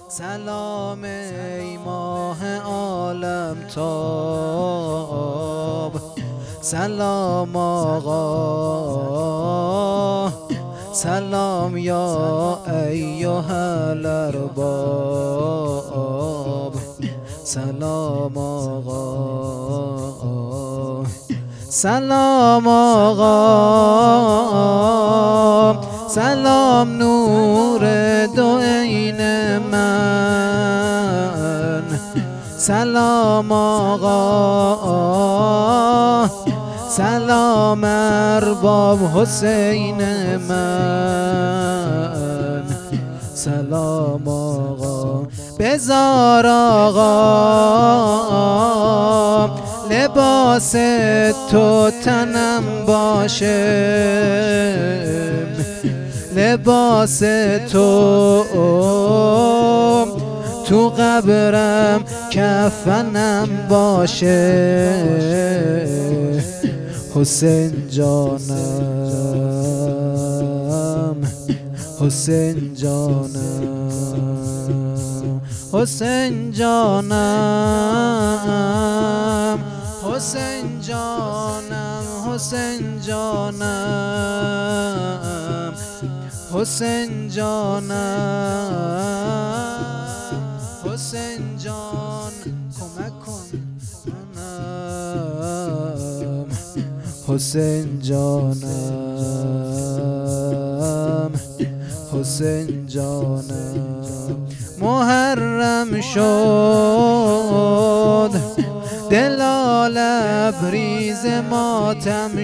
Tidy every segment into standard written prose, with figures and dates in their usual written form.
سلام ای ماه عالم تاب، سلام آقا، سلام یا ایها الارباب، سلام آقا، سلام آقا، سلام نور دو عین من، سلام آقا، سلام ارباب حسین من، سلام آقا. بذار آقا لباس تو تنم باشه، لباس تو قبرم کفنم باشه، حسین جانم، حسین جانم، حسین جانم، حسین جانم، حسین جانم، حسین جانم، حسین جان کمک کن منم، حسین جانم، حسین جانم. محرم شد دلا لبریز ماتم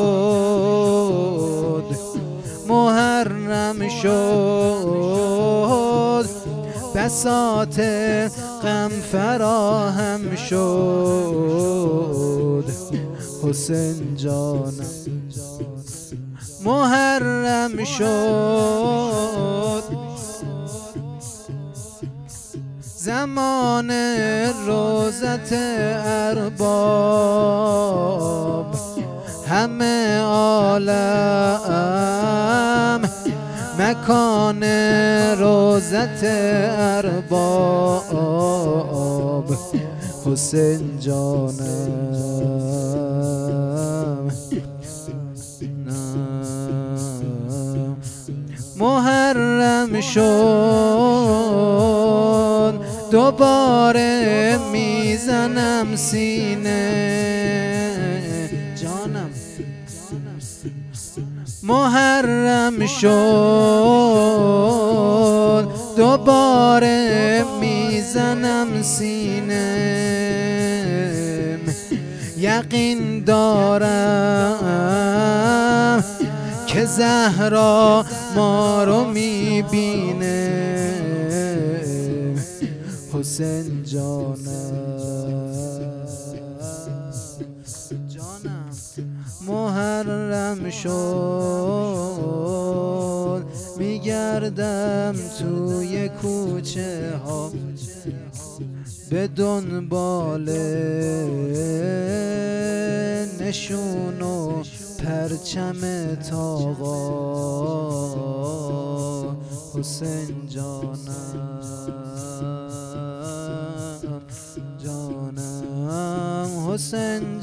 شد، محرم شد بساط غم فراهم شد، حسین جانم. محرم شد زمان روزت ارباب، همه عالم مکان روزت ارباب، حسین جانم. محرم شد دوباره میزنم سینه جانم، محرم شد دوباره میزنم سینه، یقین دارم که زهرا ما رو میبینه، حسین جانم، جانم. محرم شد میگردم توی کوچه ها به دنبال نشون و پرچم تاقا، حسین جانم، جانم، حسین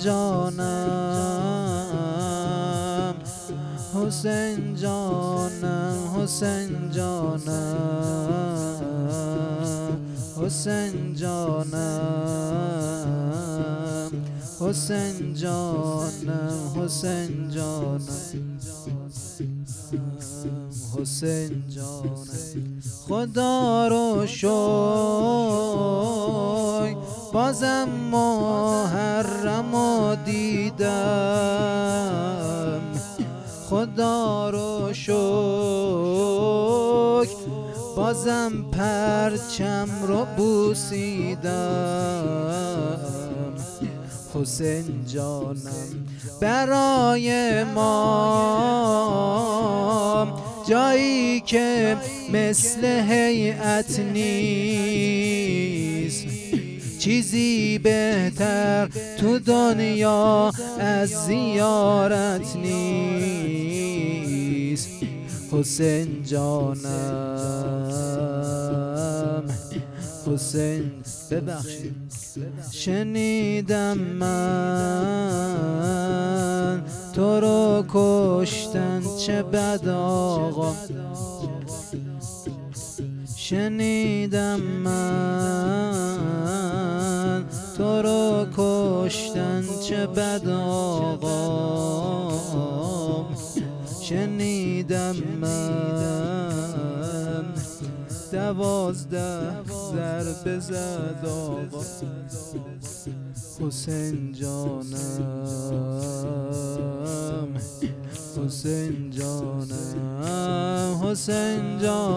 جانم، حسین جانم، حسین جانم، حسین جانم، حسین جانم، حسین جانم، حسین جانم. خدا رو شکر بازم محرم رو دیدم، خدا رو شکر بازم پرچم رو بوسیدم، حسین جانم. برای ما جایی که مثل هیئت نیست، چیزی بهتر تو دنیا از زیارت نیست، حسین جانم حسین ببخشید. شنیدم من تو رو کشتن چه بد آقا، شنیدم من تو رو کشتن چه بد آقا، شنیدم من 12 ضربه زد آقا. حسین جانم حسین جانم حسین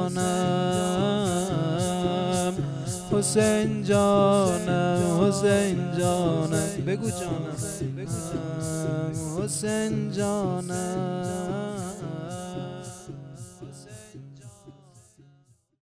جانم حسین جانم حسین جانم بگو جانم حسین جانم